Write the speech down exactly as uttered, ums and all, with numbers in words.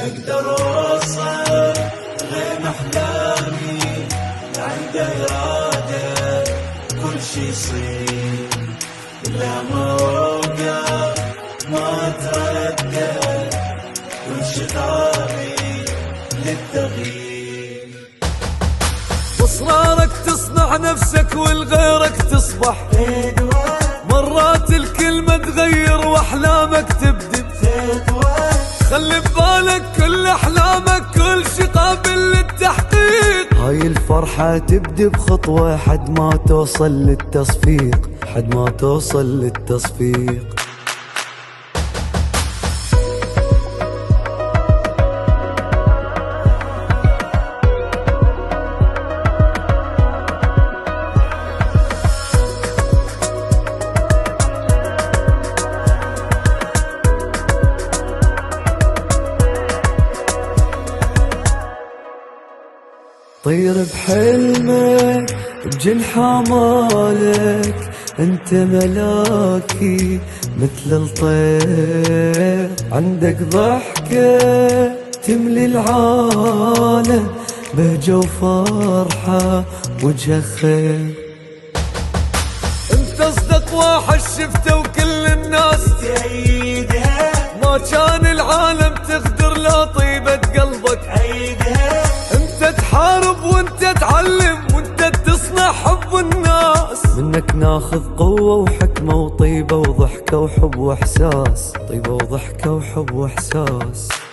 اقدر اوصل غيم احلامي، عنده اراده كل شي يصير. لا ما وقف ما تردد، وانشغالي للتغيير. باصرارك تصنع نفسك ولغيرك تصبح، مرات الكلمة تغير واحلامك تبدل. خلي ببالك كل احلامك كل شي قابل للتحقيق. هاي الفرحة تبدي بخطوة حد ما توصل للتصفيق، حد ما توصل للتصفيق. طير بحلمك بجنحة مالك، انت ملاكي مثل الطير. عندك ضحكة تملي العالم بهجة وفرحة وجه خير. انت اصدق واحد شفته وكل الناس تأيدها، ما كان العالم تغدر لا طيبة قلبك عيدها. انت تحارب وانت تعلم وانت تصنع حب الناس. منك ناخذ قوة وحكمة وطيبة وضحكة وحب واحساس، طيبة وضحكة وحب واحساس.